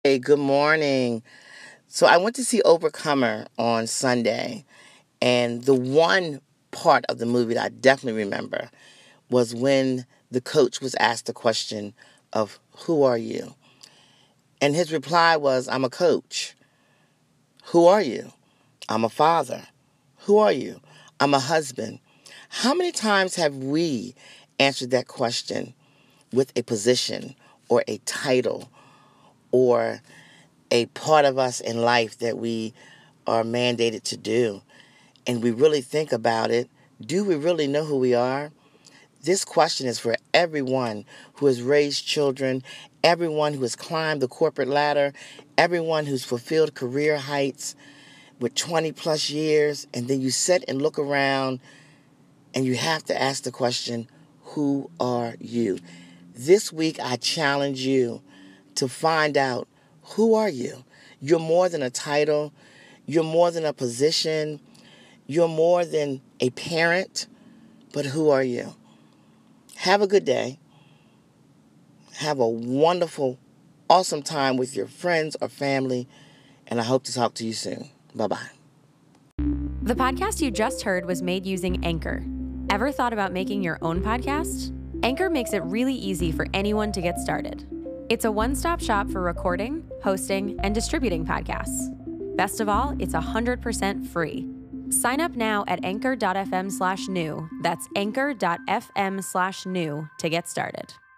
Hey, good morning. So I went to see Overcomer on Sunday, and the one part of the movie that I definitely remember was when the coach was asked the question of, "Who are you?" And his reply was, "I'm a coach." "Who are you?" "I'm a father." "Who are you?" "I'm a husband." How many times have we answered that question with a position or a title or a part of us in life that we are mandated to do? And we really think about it, do we really know who we are? This question is for everyone who has raised children, everyone who has climbed the corporate ladder, everyone who's fulfilled career heights with 20 plus years, and then you sit and look around and you have to ask the question, who are you? This week I challenge you to find out, who are you? You're more than a title. You're more than a position. You're more than a parent. But who are you? Have a good day. Have a wonderful, awesome time with your friends or family. And I hope to talk to you soon. Bye-bye. The podcast you just heard was made using Anchor. Ever thought about making your own podcast? Anchor makes it really easy for anyone to get started. It's a one-stop shop for recording, hosting, and distributing podcasts. Best of all, it's 100% free. Sign up now at anchor.fm/new. That's anchor.fm/new to get started.